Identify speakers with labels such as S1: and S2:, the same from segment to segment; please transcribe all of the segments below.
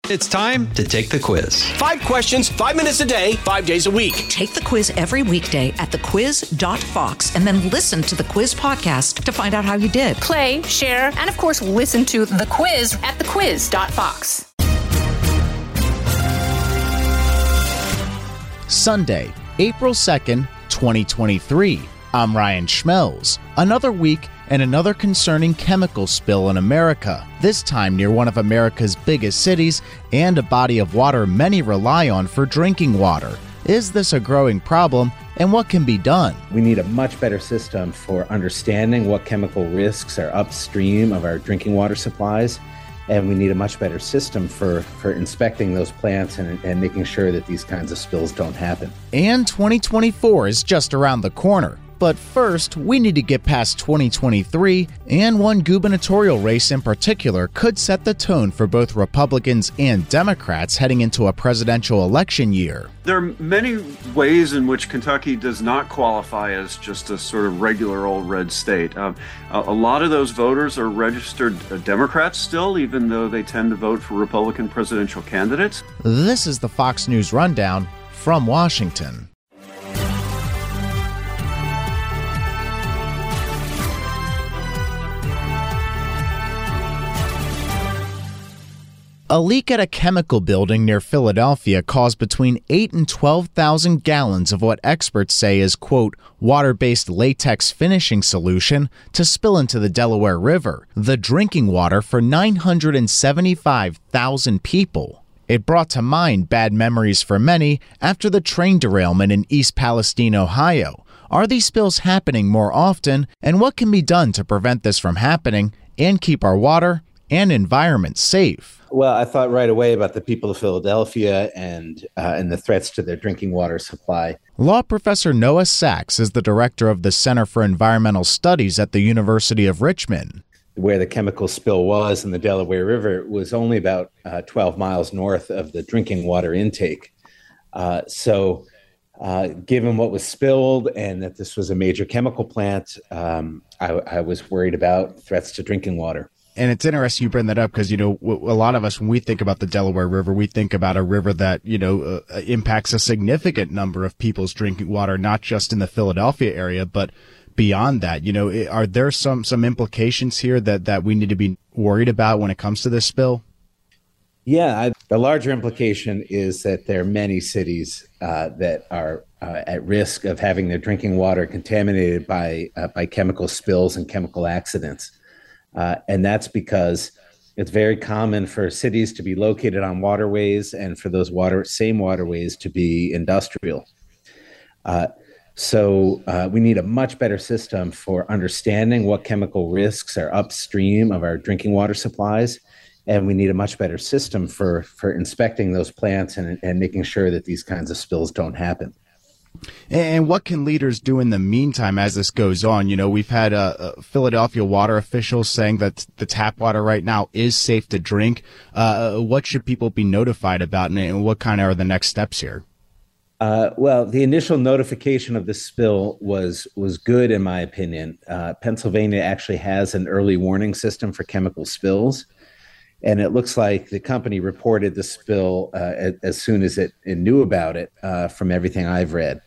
S1: It's time to take the quiz.
S2: 5 questions, 5 minutes a day, 5 days a week.
S3: Take the quiz every weekday at thequiz.fox and then listen to the quiz podcast to find out how you did.
S4: Play, share, and of course, listen to the quiz at thequiz.fox.
S5: Sunday, April 2nd, 2023. I'm Ryan Schmelz. Another week and another concerning chemical spill in America, this time near one of America's biggest cities and a body of water many rely on for drinking water. Is this a growing problem, and what can be done?
S6: We need a much better system for understanding what chemical risks are upstream of our drinking water supplies, and we need a much better system for inspecting those plants and making sure that these kinds of spills don't happen.
S5: And 2024 is just around the corner. But first, we need to get past 2023, and one gubernatorial race in particular could set the tone for both Republicans and Democrats heading into a presidential election year.
S7: There are many ways in which Kentucky does not qualify as just a sort of regular old red state. A lot of those voters are registered Democrats still, even though they tend to vote for Republican presidential candidates.
S5: This is the Fox News Rundown from Washington. A leak at a chemical building near Philadelphia caused between 8 and 12,000 gallons of what experts say is, quote, water-based latex finishing solution to spill into the Delaware River, the drinking water for 975,000 people. It brought to mind bad memories for many after the train derailment in East Palestine, Ohio. Are these spills happening more often, and what can be done to prevent this from happening and keep our water and environment safe?
S6: Well, I thought right away about the people of Philadelphia and the threats to their drinking water supply.
S5: Law professor Noah Sachs is the director of the Center for Environmental Studies at the University of Richmond.
S6: Where the chemical spill was in the Delaware River was only about 12 miles north of the drinking water intake. So given what was spilled and that this was a major chemical plant, I was worried about threats to drinking water.
S5: And it's interesting you bring that up because, you know, a lot of us, when we think about the Delaware River, we think about a river that, you know, impacts a significant number of people's drinking water, not just in the Philadelphia area, but beyond that. You know, are there some implications here that we need to be worried about when it comes to this spill?
S6: Yeah, the larger implication is that there are many cities that are at risk of having their drinking water contaminated by chemical spills and chemical accidents. And that's because it's very common for cities to be located on waterways and for those same waterways to be industrial. So we need a much better system for understanding what chemical risks are upstream of our drinking water supplies. And we need a much better system for inspecting those plants and making sure that these kinds of spills don't happen.
S5: And what can leaders do in the meantime as this goes on? You know, we've had Philadelphia water officials saying that the tap water right now is safe to drink. What should people be notified about, and what kind of are the next steps here?
S6: Well, the initial notification of this spill was good, in my opinion. Pennsylvania actually has an early warning system for chemical spills. And it looks like the company reported the spill as soon as it knew about it from everything I've read.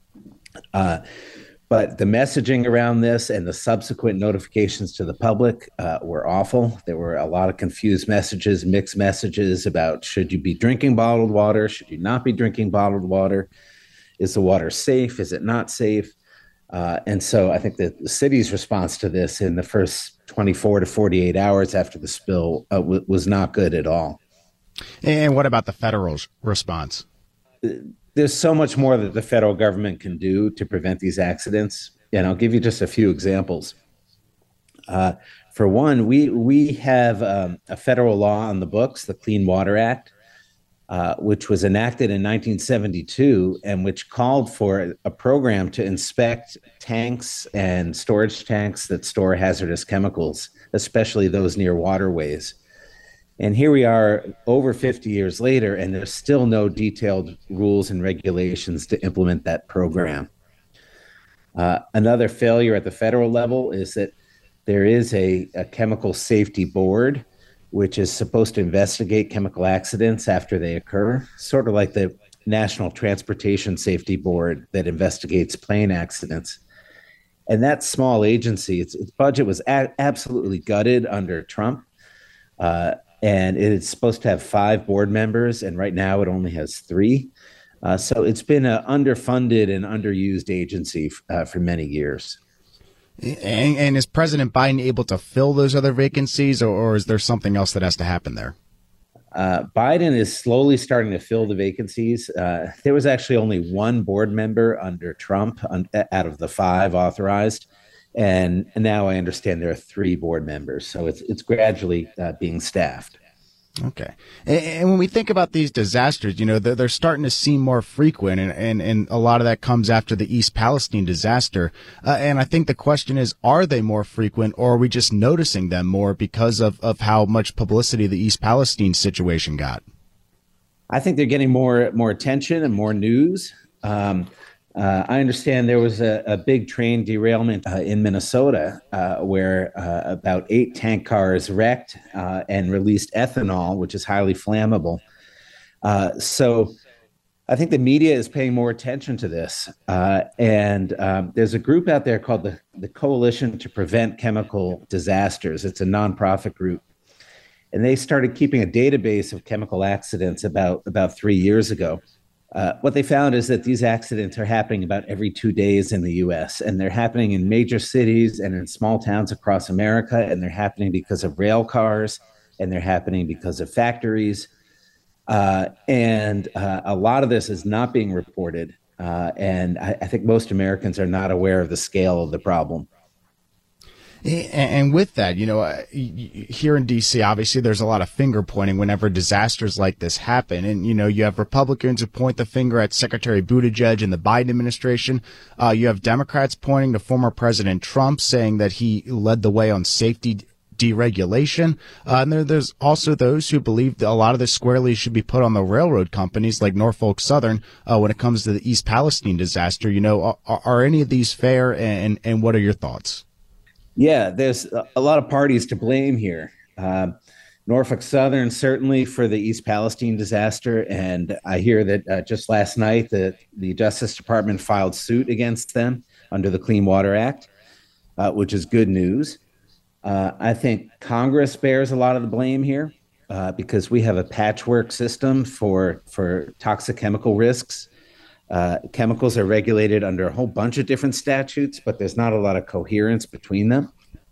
S6: But the messaging around this and the subsequent notifications to the public were awful. There were a lot of confused messages, mixed messages about should you be drinking bottled water? Should you not be drinking bottled water? Is the water safe? Is it not safe? And so I think that the city's response to this in the first 24 to 48 hours after the spill was not good at all.
S5: And what about the federal response?
S6: There's so much more that the federal government can do to prevent these accidents. And I'll give you just a few examples. For one, we have a federal law on the books, the Clean Water Act, which was enacted in 1972 and which called for a program to inspect tanks and storage tanks that store hazardous chemicals, especially those near waterways. And here we are over 50 years later, and there's still no detailed rules and regulations to implement that program. Another failure at the federal level is that there is a chemical safety board, which is supposed to investigate chemical accidents after they occur, sort of like the National Transportation Safety Board that investigates plane accidents. And that small agency, its budget was absolutely gutted under Trump. And it's supposed to have 5 board members, and right now it only has 3. So it's been an underfunded and underused agency for many years.
S5: And is President Biden able to fill those other vacancies, or is there something else that has to happen there?
S6: Biden is slowly starting to fill the vacancies. There was actually only 1 board member under Trump out of the 5 authorized. And now I understand there are 3 board members. So it's gradually being staffed.
S5: Okay. And when we think about these disasters, they're starting to seem more frequent, and a lot of that comes after the East Palestine disaster. And I think the question is, are they more frequent, or are we just noticing them more because of how much publicity the East Palestine situation got?
S6: I think they're getting more attention and more news. I understand there was a big train derailment in Minnesota where about 8 tank cars wrecked and released ethanol, which is highly flammable. So I think the media is paying more attention to this. And there's a group out there called the Coalition to Prevent Chemical Disasters. It's a nonprofit group. And they started keeping a database of chemical accidents about 3 years ago. What they found is that these accidents are happening about every 2 days in the U.S., and they're happening in major cities and in small towns across America, and they're happening because of rail cars, and they're happening because of factories. And a lot of this is not being reported, and I think most Americans are not aware of the scale of the problem.
S5: And with that, here in D.C., obviously there's a lot of finger pointing whenever disasters like this happen. And, you have Republicans who point the finger at Secretary Buttigieg and the Biden administration. You have Democrats pointing to former President Trump, saying that he led the way on safety deregulation. And there's also those who believe that a lot of this squarely should be put on the railroad companies like Norfolk Southern when it comes to the East Palestine disaster. Are any of these fair, and what are your thoughts?
S6: Yeah, there's a lot of parties to blame here. Norfolk Southern, certainly for the East Palestine disaster. And I hear that just last night that the Justice Department filed suit against them under the Clean Water Act, which is good news. I think Congress bears a lot of the blame here because we have a patchwork system for toxic chemical risks. Chemicals are regulated under a whole bunch of different statutes, but there's not a lot of coherence between them.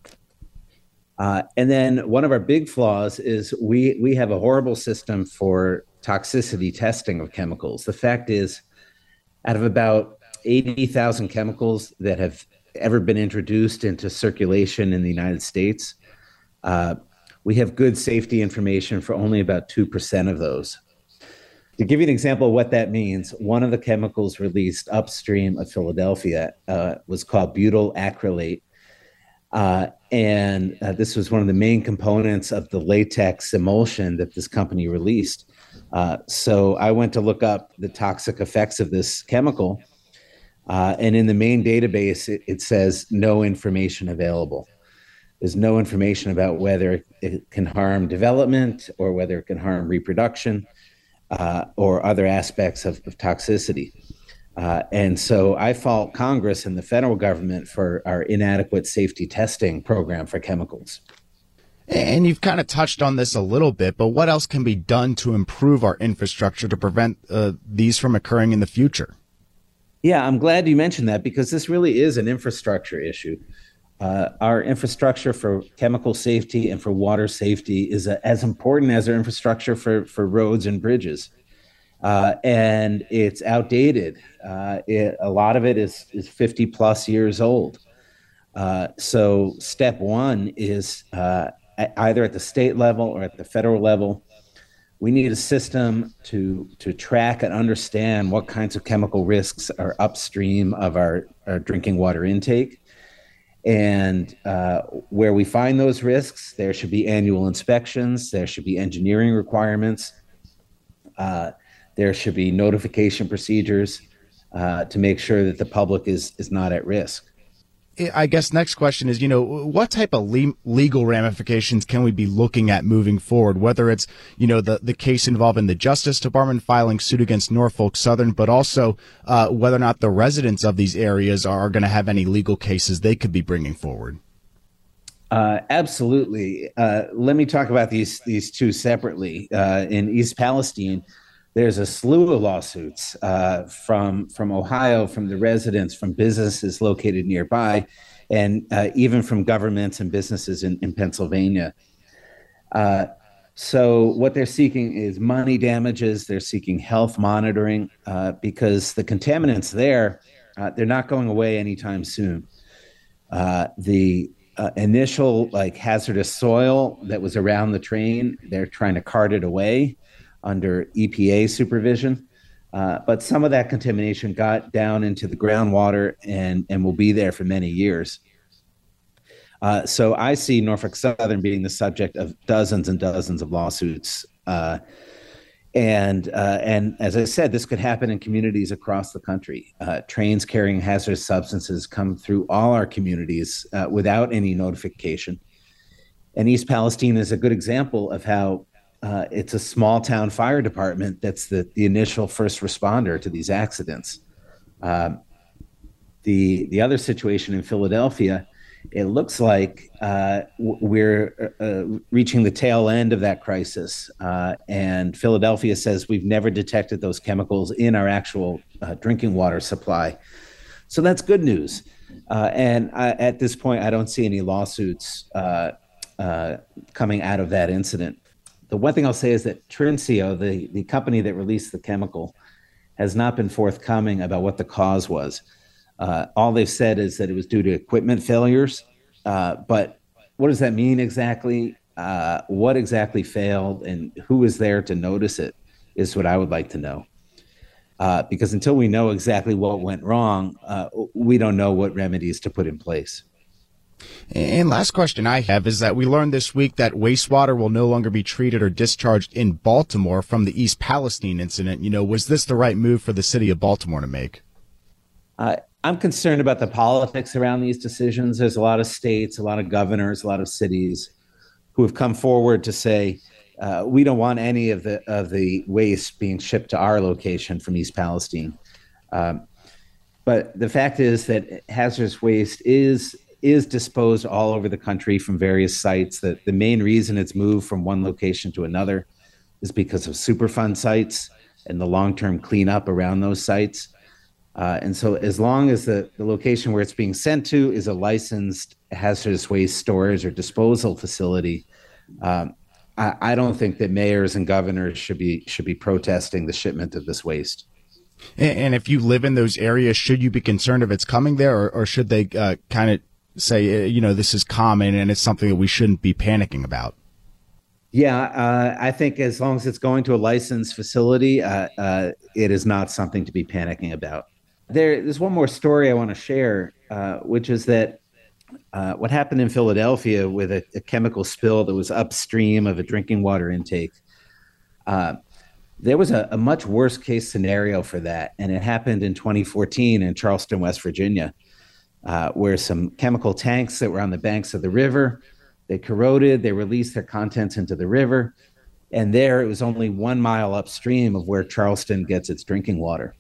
S6: And then one of our big flaws is we have a horrible system for toxicity testing of chemicals. The fact is, out of about 80,000 chemicals that have ever been introduced into circulation in the United States, we have good safety information for only about 2% of those. To give you an example of what that means, one of the chemicals released upstream of Philadelphia was called butyl acrylate. And this was one of the main components of the latex emulsion that this company released. So I went to look up the toxic effects of this chemical. And in the main database, it says no information available. There's no information about whether it can harm development or whether it can harm reproduction. Or other aspects of toxicity. And so I fault Congress and the federal government for our inadequate safety testing program for chemicals.
S5: And you've kind of touched on this a little bit, but what else can be done to improve our infrastructure to prevent these from occurring in the future?
S6: Yeah, I'm glad you mentioned that because this really is an infrastructure issue. Our infrastructure for chemical safety and for water safety is as important as our infrastructure for roads and bridges. And it's outdated. A lot of it is 50 plus years old. So step one is either at the state level or at the federal level, we need a system to track and understand what kinds of chemical risks are upstream of our drinking water intake. And where we find those risks, there should be annual inspections. There should be engineering requirements. There should be notification procedures to make sure that the public is not at risk.
S5: I guess next question is, what type of legal ramifications can we be looking at moving forward, whether it's, the case involving the Justice Department filing suit against Norfolk Southern, but also whether or not the residents of these areas are going to have any legal cases they could be bringing forward?
S6: Absolutely. Let me talk about these two separately. In East Palestine, there's a slew of lawsuits from Ohio, from the residents, from businesses located nearby, and even from governments and businesses in Pennsylvania. So what they're seeking is money damages. They're seeking health monitoring because the contaminants there, they're not going away anytime soon. The initial hazardous soil that was around the train, they're trying to cart it away under EPA supervision. But some of that contamination got down into the groundwater and will be there for many years. So I see Norfolk Southern being the subject of dozens and dozens of lawsuits. And as I said, this could happen in communities across the country. Trains carrying hazardous substances come through all our communities without any notification. And East Palestine is a good example of how it's a small town fire department that's the initial first responder to these accidents. The other situation in Philadelphia, it looks like we're reaching the tail end of that crisis. And Philadelphia says we've never detected those chemicals in our actual drinking water supply. So that's good news. And at this point, I don't see any lawsuits coming out of that incident. The one thing I'll say is that Trinseo, the company that released the chemical, has not been forthcoming about what the cause was. All they've said is that it was due to equipment failures. But what does that mean exactly? What exactly failed and who was there to notice it is what I would like to know. Because until we know exactly what went wrong, we don't know what remedies to put in place.
S5: And last question I have is that we learned this week that wastewater will no longer be treated or discharged in Baltimore from the East Palestine incident. Was this the right move for the city of Baltimore to make?
S6: I'm concerned about the politics around these decisions. There's a lot of states, a lot of governors, a lot of cities who have come forward to say, we don't want any of the waste being shipped to our location from East Palestine. But the fact is that hazardous waste is disposed all over the country from various sites. The main reason it's moved from one location to another is because of Superfund sites and the long-term cleanup around those sites. And so as long as the location where it's being sent to is a licensed hazardous waste storage or disposal facility, I don't think that mayors and governors should be protesting the shipment of this waste.
S5: And if you live in those areas, should you be concerned if it's coming there, or should they kind of say, this is common and it's something that we shouldn't be panicking about?
S6: Yeah, I think as long as it's going to a licensed facility, it is not something to be panicking about. There's one more story I want to share, which is that what happened in Philadelphia with a chemical spill that was upstream of a drinking water intake. There was a much worse case scenario for that, and it happened in 2014 in Charleston, West Virginia, where some chemical tanks that were on the banks of the river, they corroded, they released their contents into the river, and there it was only 1 mile upstream of where Charleston gets its drinking water.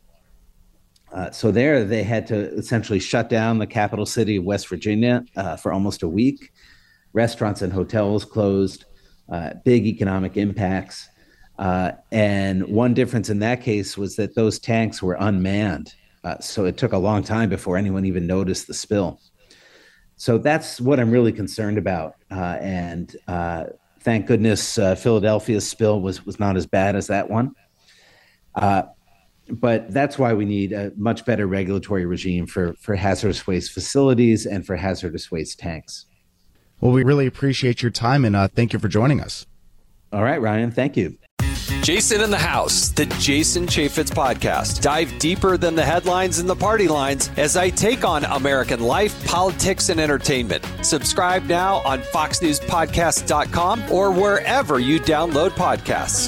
S6: So there they had to essentially shut down the capital city of West Virginia for almost a week. Restaurants and hotels closed, big economic impacts. And one difference in that case was that those tanks were unmanned. So it took a long time before anyone even noticed the spill. So that's what I'm really concerned about. And thank goodness Philadelphia's spill was not as bad as that one. But that's why we need a much better regulatory regime for hazardous waste facilities and for hazardous waste tanks.
S5: Well, we really appreciate your time, and thank you for joining us.
S6: All right, Ryan, thank you.
S2: Jason in the House, the Jason Chaffetz Podcast. Dive deeper than the headlines and the party lines as I take on American life, politics, and entertainment. Subscribe now on FoxNewsPodcast.com or wherever you download podcasts.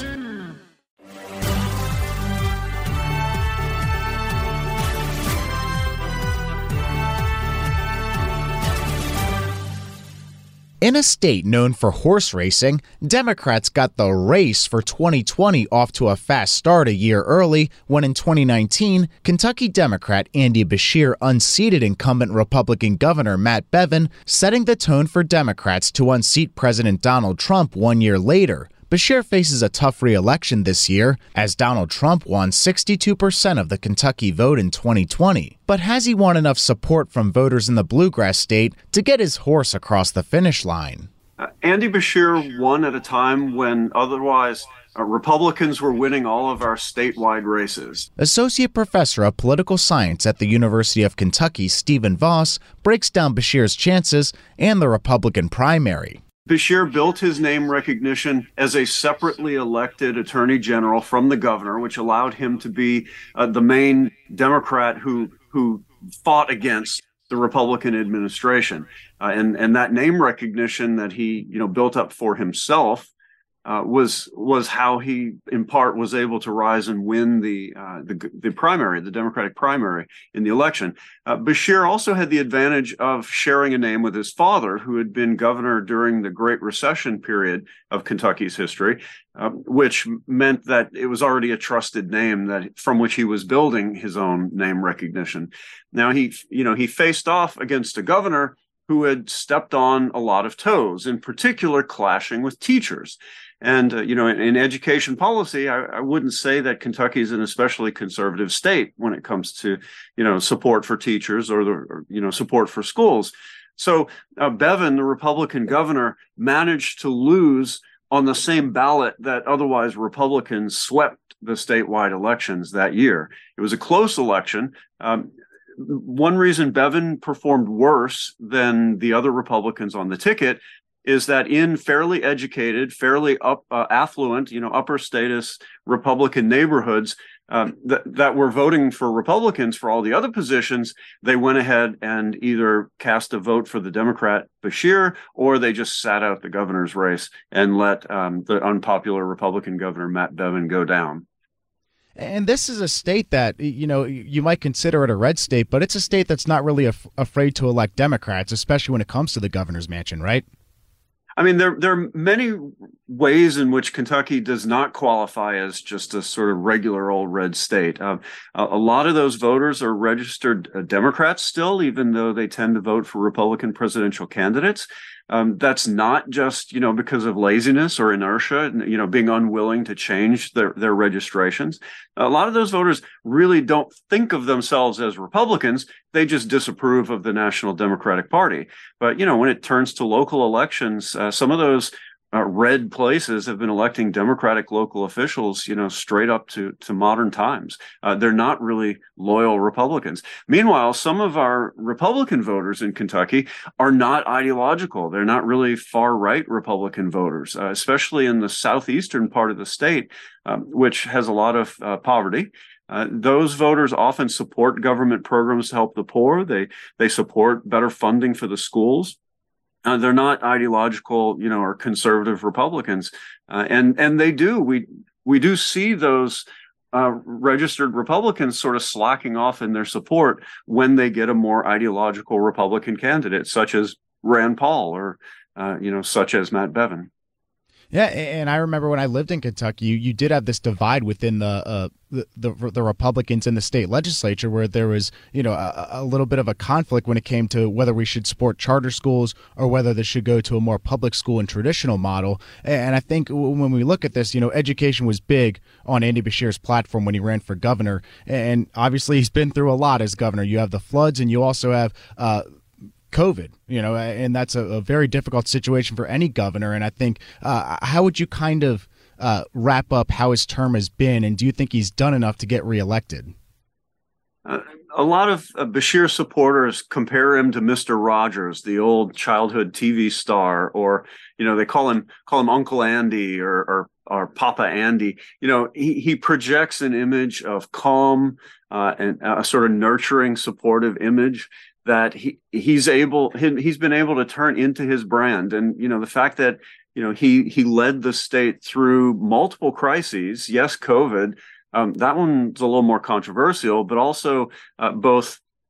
S5: In a state known for horse racing, Democrats got the race for 2020 off to a fast start a year early when in 2019, Kentucky Democrat Andy Beshear unseated incumbent Republican Governor Matt Bevin, setting the tone for Democrats to unseat President Donald Trump 1 year later. Beshear faces a tough re-election this year, as Donald Trump won 62% of the Kentucky vote in 2020. But has he won enough support from voters in the bluegrass state to get his horse across the finish line?
S7: Andy Beshear won at a time when otherwise Republicans were winning all of our statewide races.
S5: Associate Professor of Political Science at the University of Kentucky, Stephen Voss, breaks down Beshear's chances and the Republican primary.
S7: Beshear built his name recognition as a separately elected attorney general from the governor, which allowed him to be the main Democrat who fought against the Republican administration. And that name recognition that he built up for himself was how he, in part, was able to rise and win the primary, the Democratic primary in the election. Beshear also had the advantage of sharing a name with his father, who had been governor during the Great Recession period of Kentucky's history, which meant that it was already a trusted name that from which he was building his own name recognition. Now he faced off against a governor who had stepped on a lot of toes, in particular clashing with teachers. And, in education policy, I wouldn't say that Kentucky is an especially conservative state when it comes to, support for teachers or support for schools. So Bevin, the Republican governor, managed to lose on the same ballot that otherwise Republicans swept the statewide elections that year. It was a close election. One reason Bevin performed worse than the other Republicans on the ticket is that in fairly educated, fairly affluent, upper status Republican neighborhoods that were voting for Republicans for all the other positions, they went ahead and either cast a vote for the Democrat Beshear, or they just sat out the governor's race and let the unpopular Republican governor Matt Bevin go down.
S5: And this is a state that, you might consider it a red state, but it's a state that's not really afraid to elect Democrats, especially when it comes to the governor's mansion, right?
S7: I mean, there are many ways in which Kentucky does not qualify as just a sort of regular old red state. A lot of those voters are registered Democrats still, even though they tend to vote for Republican presidential candidates. That's not just, because of laziness or inertia, being unwilling to change their registrations. A lot of those voters really don't think of themselves as Republicans. They just disapprove of the National Democratic Party. But, when it turns to local elections, some of those red places have been electing Democratic local officials, straight up to modern times. They're not really loyal Republicans. Meanwhile, some of our Republican voters in Kentucky are not ideological. They're not really far-right Republican voters, especially in the southeastern part of the state, which has a lot of poverty. Those voters often support government programs to help the poor. They support better funding for the schools. They're not ideological, or conservative Republicans, and they do. We do see those registered Republicans sort of slacking off in their support when they get a more ideological Republican candidate, such as Rand Paul or such as Matt Bevin.
S5: Yeah, and I remember when I lived in Kentucky, you did have this divide within the Republicans in the state legislature, where there was, a little bit of a conflict when it came to whether we should support charter schools or whether this should go to a more public school and traditional model. And I think when we look at this, education was big on Andy Beshear's platform when he ran for governor. And obviously he's been through a lot as governor. You have the floods and you also have COVID, and that's a very difficult situation for any governor. And I think how would you kind of wrap up how his term has been, and do you think he's done enough to get reelected?
S7: A lot of Beshear supporters compare him to Mr. Rogers, the old childhood TV star, or they call him Uncle Andy or Papa Andy. He projects an image of calm and a sort of nurturing, supportive image that he's been able to turn into his brand. And the fact that he led the state through multiple crises. Yes, COVID. That one's a little more controversial, but also both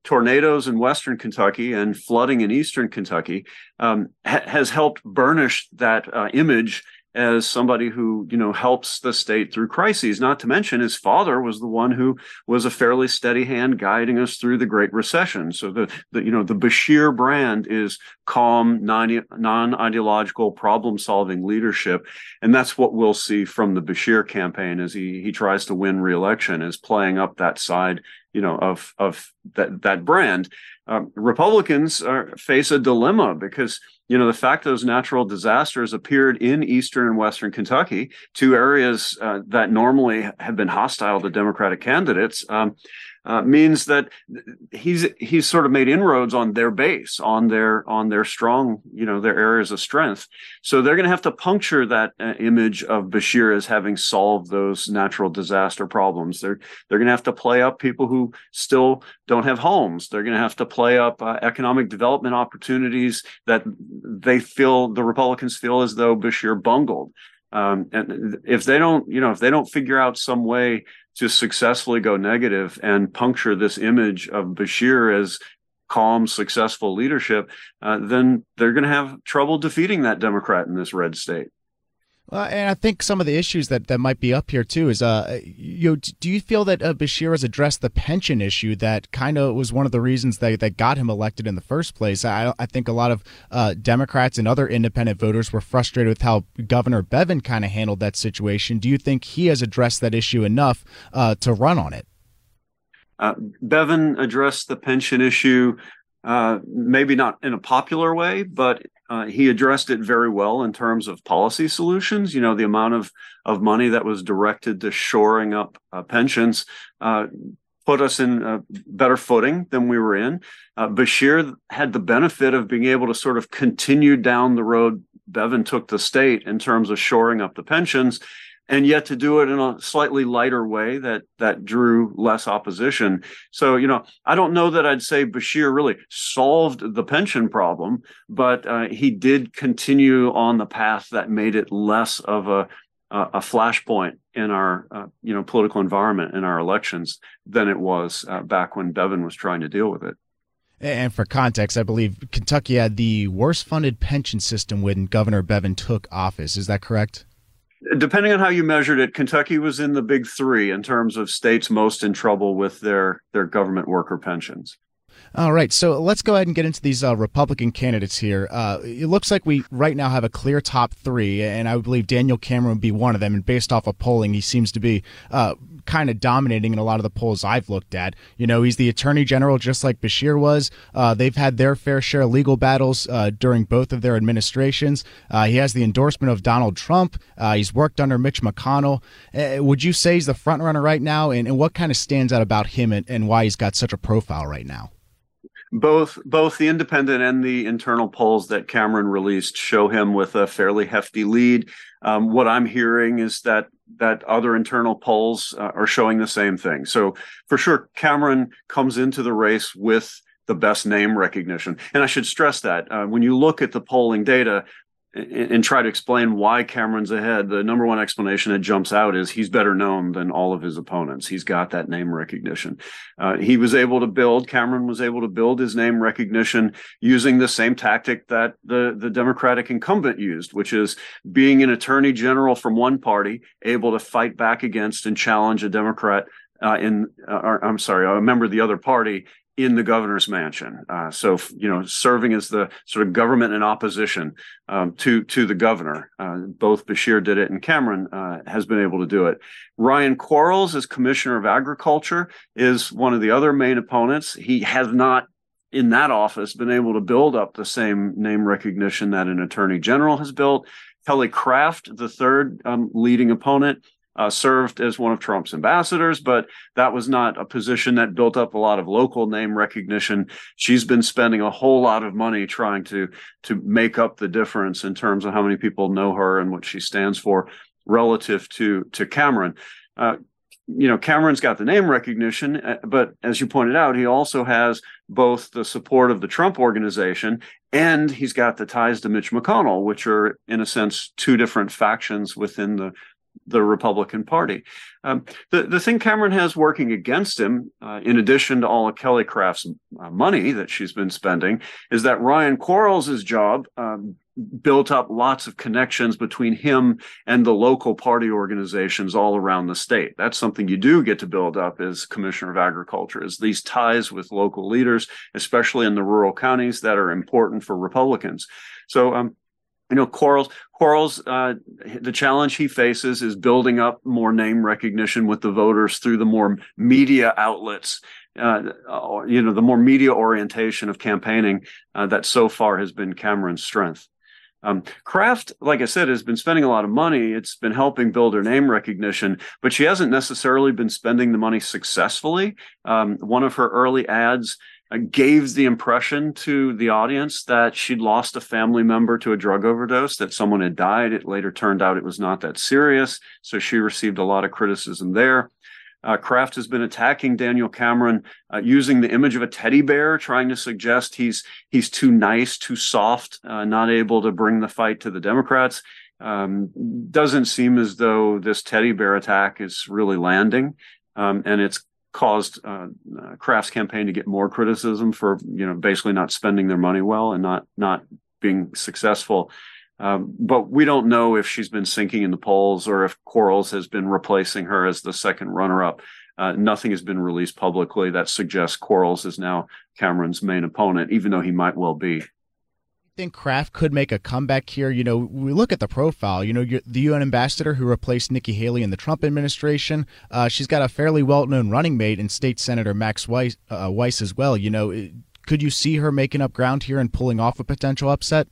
S7: tornadoes in western Kentucky and flooding in eastern Kentucky has helped burnish that image as somebody who, helps the state through crises. Not to mention his father was the one who was a fairly steady hand guiding us through the Great Recession. So the Beshear brand is calm, non-ideological, problem-solving leadership. And that's what we'll see from the Beshear campaign as he tries to win re-election, is playing up that side, of that brand. Republicans face a dilemma because, the fact those natural disasters appeared in eastern and western Kentucky, two areas that normally have been hostile to Democratic candidates, means that he's sort of made inroads on their base, on their strong, their areas of strength. So they're going to have to puncture that image of Beshear as having solved those natural disaster problems. They're going to have to play up people who still don't have homes. They're going to have to play up economic development opportunities that the Republicans feel as though Beshear bungled. And if they don't figure out some way to successfully go negative and puncture this image of Beshear as calm, successful leadership, then they're going to have trouble defeating that Democrat in this red state.
S5: And I think some of the issues that might be up here too is, do you feel that Beshear has addressed the pension issue that kind of was one of the reasons that got him elected in the first place? I think a lot of Democrats and other independent voters were frustrated with how Governor Bevin kind of handled that situation. Do you think he has addressed that issue enough to run on it?
S7: Bevin addressed the pension issue, maybe not in a popular way, but he addressed it very well in terms of policy solutions. The amount of money that was directed to shoring up pensions put us in a better footing than we were in. Beshear had the benefit of being able to sort of continue down the road Bevin took the state in terms of shoring up the pensions, and yet to do it in a slightly lighter way that drew less opposition. So, I don't know that I'd say Beshear really solved the pension problem, but he did continue on the path that made it less of a flashpoint in our political environment in our elections than it was back when Bevin was trying to deal with it.
S5: And for context, I believe Kentucky had the worst funded pension system when Governor Bevin took office. Is that correct?
S7: Depending on how you measured it, Kentucky was in the big three in terms of states most in trouble with their government worker pensions.
S5: All right, so let's go ahead and get into these Republican candidates here. It looks like we right now have a clear top three, and I believe Daniel Cameron would be one of them. And based off of polling, he seems to be kind of dominating in a lot of the polls I've looked at. He's the attorney general just like Beshear was. They've had their fair share of legal battles during both of their administrations. He has the endorsement of Donald Trump. He's worked under Mitch McConnell. Would you say he's the front runner right now? And what kind of stands out about him and why he's got such a profile right now?
S7: Both the independent and the internal polls that Cameron released show him with a fairly hefty lead. What I'm hearing is that other internal polls are showing the same thing. So for sure, Cameron comes into the race with the best name recognition. And I should stress that when you look at the polling data and try to explain why Cameron's ahead, the number one explanation that jumps out is he's better known than all of his opponents. He's got that name recognition. Cameron was able to build his name recognition using the same tactic that the Democratic incumbent used, which is being an attorney general from one party, able to fight back against and challenge a Democrat a member of the other party in the governor's mansion. Serving as the sort of government in opposition to the governor. Both Beshear did it and Cameron has been able to do it. Ryan Quarles, as Commissioner of Agriculture, is one of the other main opponents. He has not, in that office, been able to build up the same name recognition that an attorney general has built. Kelly Craft, the third leading opponent, served as one of Trump's ambassadors, but that was not a position that built up a lot of local name recognition. She's been spending a whole lot of money trying to make up the difference in terms of how many people know her and what she stands for relative to Cameron. Cameron's got the name recognition, but as you pointed out, he also has both the support of the Trump organization and he's got the ties to Mitch McConnell, which are, in a sense, two different factions within the Republican Party. The thing Cameron has working against him, in addition to all of Kelly Craft's money that she's been spending, is that Ryan Quarles' job built up lots of connections between him and the local party organizations all around the state. That's something you do get to build up as Commissioner of Agriculture, is these ties with local leaders, especially in the rural counties that are important for Republicans. So, Quarles, the challenge he faces is building up more name recognition with the voters through the more media outlets, the more media orientation of campaigning that so far has been Cameron's strength. Craft, like I said, has been spending a lot of money. It's been helping build her name recognition, but she hasn't necessarily been spending the money successfully. One of her early ads gave the impression to the audience that she'd lost a family member to a drug overdose, that someone had died. It later turned out it was not that serious, so she received a lot of criticism there. Craft has been attacking Daniel Cameron using the image of a teddy bear, trying to suggest he's too nice, too soft, not able to bring the fight to the Democrats. Doesn't seem as though this teddy bear attack is really landing, and it's caused Craft's campaign to get more criticism for basically not spending their money well and not being successful. But we don't know if she's been sinking in the polls or if Quarles has been replacing her as the second runner-up. Nothing has been released publicly that suggests Quarles is now Cameron's main opponent, even though he might well be.
S5: I think Craft could make a comeback here. We look at the profile. The UN ambassador who replaced Nikki Haley in the Trump administration. She's got a fairly well-known running mate in State Senator Max Weiss as well. Could you see her making up ground here and pulling off a potential upset?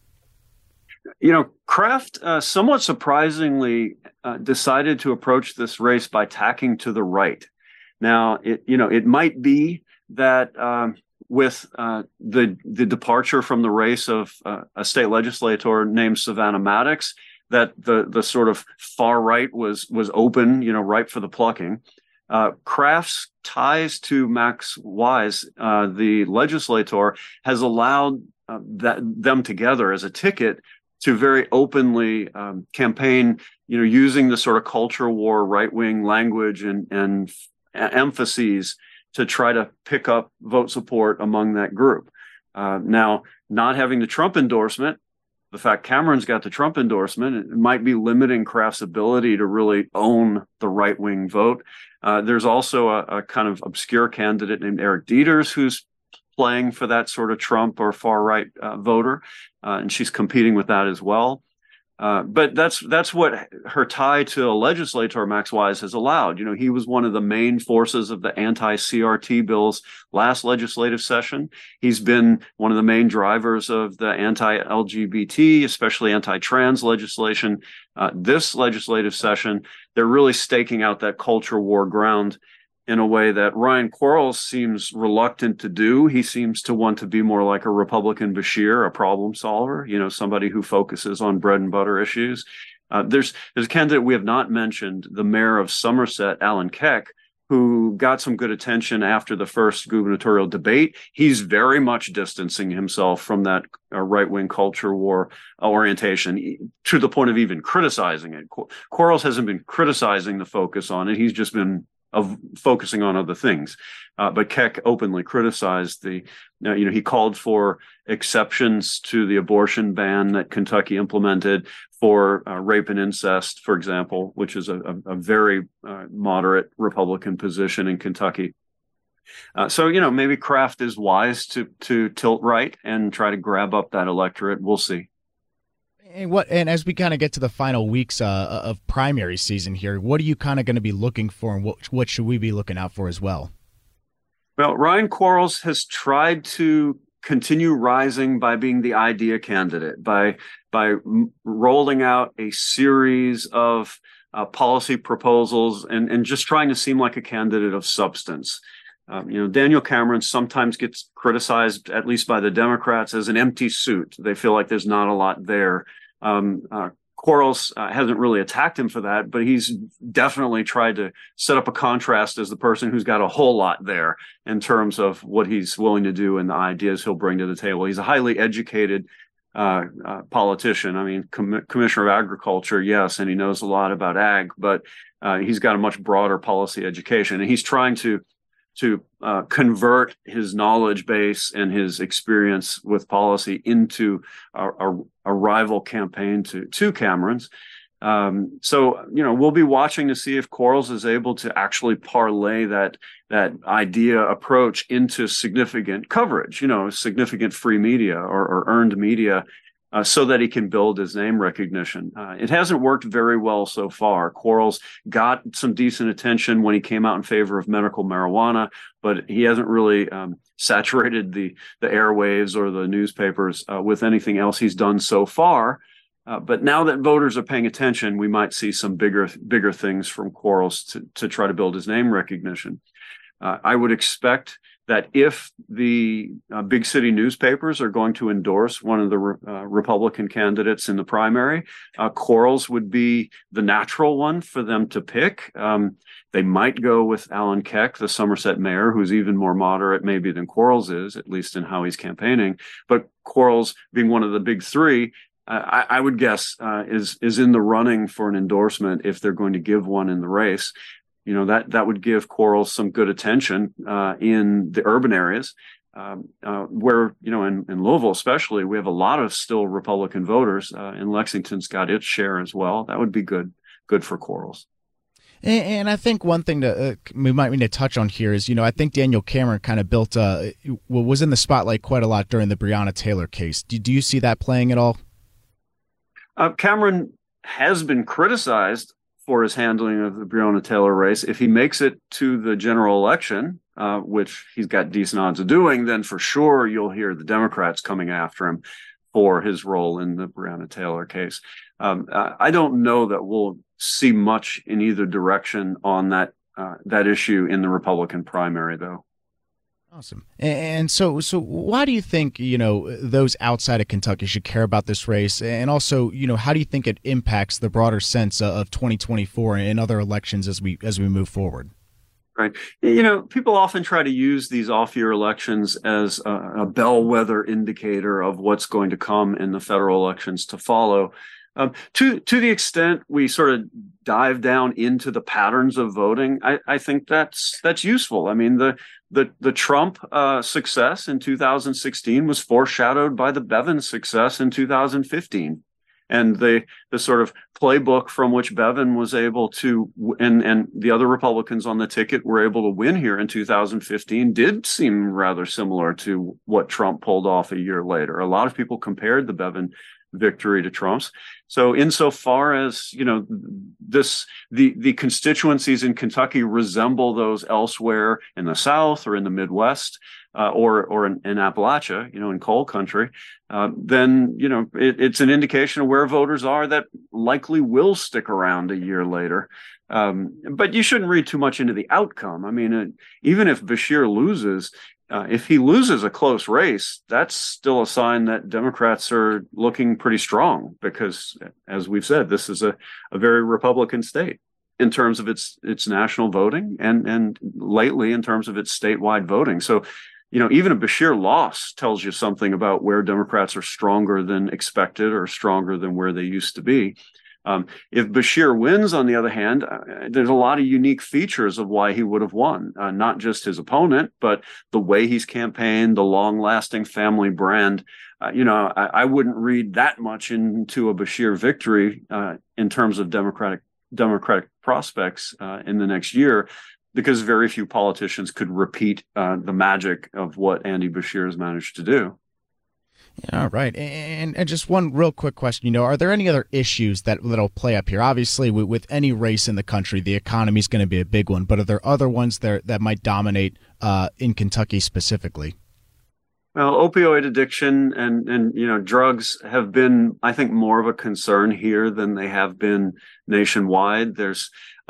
S7: Craft somewhat surprisingly decided to approach this race by tacking to the right. Now, it might be that with the departure from the race of a state legislator named Savannah Maddox, that the sort of far right was open, ripe for the plucking. Craft's ties to Max Weiss, the legislator, has allowed them together as a ticket to very openly campaign, using the sort of culture war right-wing language and emphases to try to pick up vote support among that group. Now, not having the Trump endorsement, the fact Cameron's got the Trump endorsement, it might be limiting Craft's ability to really own the right-wing vote. There's also a kind of obscure candidate named Eric Dieters who's playing for that sort of Trump or far-right voter, and she's competing with that as well. But that's what her tie to a legislator, Max Weiss, has allowed. He was one of the main forces of the anti-CRT bills last legislative session. He's been one of the main drivers of the anti-LGBT, especially anti-trans legislation. This legislative session, they're really staking out that culture war ground in a way that Ryan Quarles seems reluctant to do. He seems to want to be more like a Republican Bashir, a problem solver, somebody who focuses on bread and butter issues. There's a candidate we have not mentioned, the mayor of Somerset, Alan Keck, who got some good attention after the first gubernatorial debate. He's very much distancing himself from that right-wing culture war orientation, to the point of even criticizing it. Quarles hasn't been criticizing the focus on it. He's just been focusing on other things. But Keck openly criticized he called for exceptions to the abortion ban that Kentucky implemented for rape and incest, for example, which is a very moderate Republican position in Kentucky. So maybe Craft is wise to tilt right and try to grab up that electorate. We'll see.
S5: And as we kind of get to the final weeks of primary season here, what are you kind of going to be looking for, and what should we be looking out for as well?
S7: Well, Ryan Quarles has tried to continue rising by being the idea candidate, by rolling out a series of policy proposals and just trying to seem like a candidate of substance. Daniel Cameron sometimes gets criticized, at least by the Democrats, as an empty suit. They feel like there's not a lot there. Quarles hasn't really attacked him for that, but he's definitely tried to set up a contrast as the person who's got a whole lot there in terms of what he's willing to do and the ideas he'll bring to the table. He's a highly educated, politician. I mean, Commissioner of Agriculture, yes, and he knows a lot about ag, but he's got a much broader policy education, and he's trying to convert his knowledge base and his experience with policy into a rival campaign to Cameron's. So, we'll be watching to see if Quarles is able to actually parlay that idea approach into significant coverage, significant free media or earned media, so that he can build his name recognition. It hasn't worked very well so far. Quarles got some decent attention when he came out in favor of medical marijuana, but he hasn't really saturated the airwaves or the newspapers with anything else he's done so far. But now that voters are paying attention, we might see some bigger things from Quarles to try to build his name recognition. I would expect that if the big city newspapers are going to endorse one of the Republican candidates in the primary, Quarles would be the natural one for them to pick. They might go with Alan Keck, the Somerset mayor, who's even more moderate maybe than Quarles is, at least in how he's campaigning. But Quarles, being one of the big three, I would guess is in the running for an endorsement if they're going to give one in the race. That would give Quarles some good attention in the urban areas where, in Louisville especially, we have a lot of still Republican voters, and Lexington's got its share as well. That would be good for Quarles.
S5: And I think one thing that we might need to touch on here is, I think Daniel Cameron kind of was in the spotlight quite a lot during the Breonna Taylor case. Do you see that playing at all?
S7: Cameron has been criticized for his handling of the Breonna Taylor race. If he makes it to the general election, which he's got decent odds of doing, then for sure you'll hear the Democrats coming after him for his role in the Breonna Taylor case. I don't know that we'll see much in either direction on that issue in the Republican primary, though.
S5: Awesome. And so why do you think, those outside of Kentucky should care about this race? And also, how do you think it impacts the broader sense of 2024 and other elections as we move forward?
S7: Right. People often try to use these off-year elections as a bellwether indicator of what's going to come in the federal elections to follow. To the extent we sort of dive down into the patterns of voting, I think that's useful. I mean, the Trump success in 2016 was foreshadowed by the Bevin success in 2015. And the sort of playbook from which Bevin was able to, and the other Republicans on the ticket were able to win here in 2015 did seem rather similar to what Trump pulled off a year later. A lot of people compared the Bevin victory to Trump's. So insofar as, the constituencies in Kentucky resemble those elsewhere in the South or in the Midwest, or in Appalachia, in coal country, then, it's an indication of where voters are that likely will stick around a year later. But you shouldn't read too much into the outcome. I mean, even if Beshear loses, if he loses a close race, that's still a sign that Democrats are looking pretty strong because, as we've said, this is a very Republican state in terms of its national voting and lately in terms of its statewide voting. So, even a Beshear loss tells you something about where Democrats are stronger than expected or stronger than where they used to be. If Beshear wins, on the other hand, there's a lot of unique features of why he would have won, not just his opponent, but the way he's campaigned, the long-lasting family brand. I wouldn't read that much into a Beshear victory in terms of Democratic prospects in the next year, because very few politicians could repeat the magic of what Andy Beshear has managed to do.
S5: All right. And just one real quick question, are there any other issues that'll play up here? Obviously, with any race in the country, the economy is going to be a big one, but are there other ones there that might dominate in Kentucky specifically?
S7: Well, opioid addiction and drugs have been, I think, more of a concern here than they have been nationwide. There's,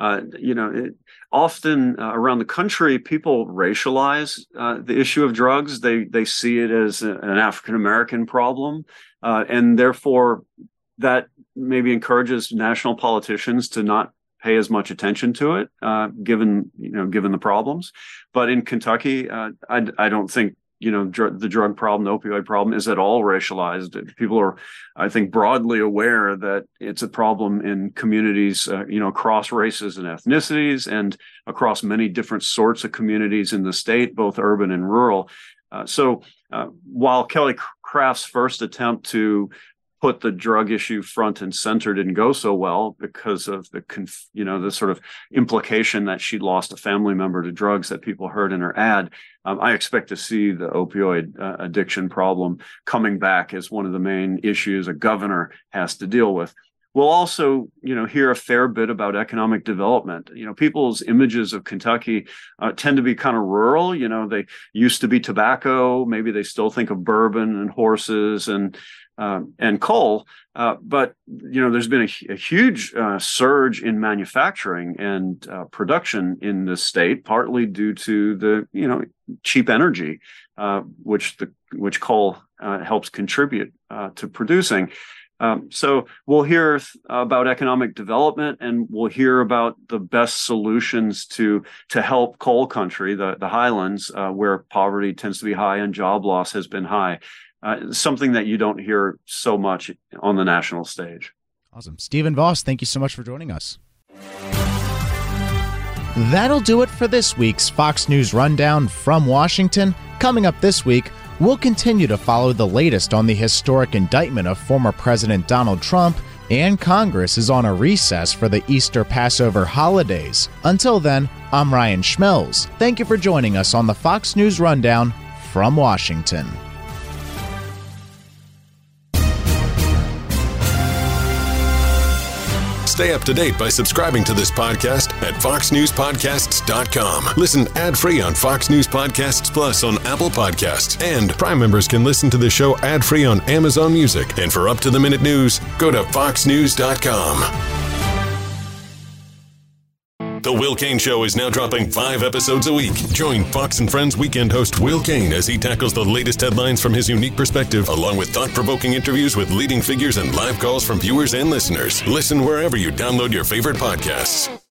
S7: often around the country, people racialize the issue of drugs. They see it as an African-American problem, and therefore that maybe encourages national politicians to not pay as much attention to it, given the problems. But in Kentucky, I don't think the drug problem, the opioid problem is at all racialized. People are, I think, broadly aware that it's a problem in communities, across races and ethnicities and across many different sorts of communities in the state, both urban and rural. So while Kelly Craft's first attempt to put the drug issue front and center didn't go so well because of the sort of implication that she'd lost a family member to drugs that people heard in her ad, I expect to see the opioid addiction problem coming back as one of the main issues a governor has to deal with. We'll also, hear a fair bit about economic development. People's images of Kentucky tend to be kind of rural. They used to be tobacco. Maybe they still think of bourbon and horses and coal. But there's been a huge surge in manufacturing and production in the state, partly due to the cheap energy, which coal helps contribute to producing. So we'll hear about economic development, and we'll hear about the best solutions to help coal country, the highlands, where poverty tends to be high and job loss has been high. Something that you don't hear so much on the national stage.
S5: Awesome. Stephen Voss, thank you so much for joining us. That'll do it for this week's Fox News Rundown from Washington. Coming up this week, we'll continue to follow the latest on the historic indictment of former President Donald Trump, and Congress is on a recess for the Easter Passover holidays. Until then, I'm Ryan Schmelz. Thank you for joining us on the Fox News Rundown from Washington.
S8: Stay up to date by subscribing to this podcast at foxnewspodcasts.com. Listen ad-free on Fox News Podcasts Plus on Apple Podcasts. And Prime members can listen to the show ad-free on Amazon Music. And for up-to-the-minute news, go to foxnews.com. The Will Cain Show is now dropping 5 episodes a week. Join Fox & Friends weekend host Will Cain as he tackles the latest headlines from his unique perspective, along with thought-provoking interviews with leading figures and live calls from viewers and listeners. Listen wherever you download your favorite podcasts.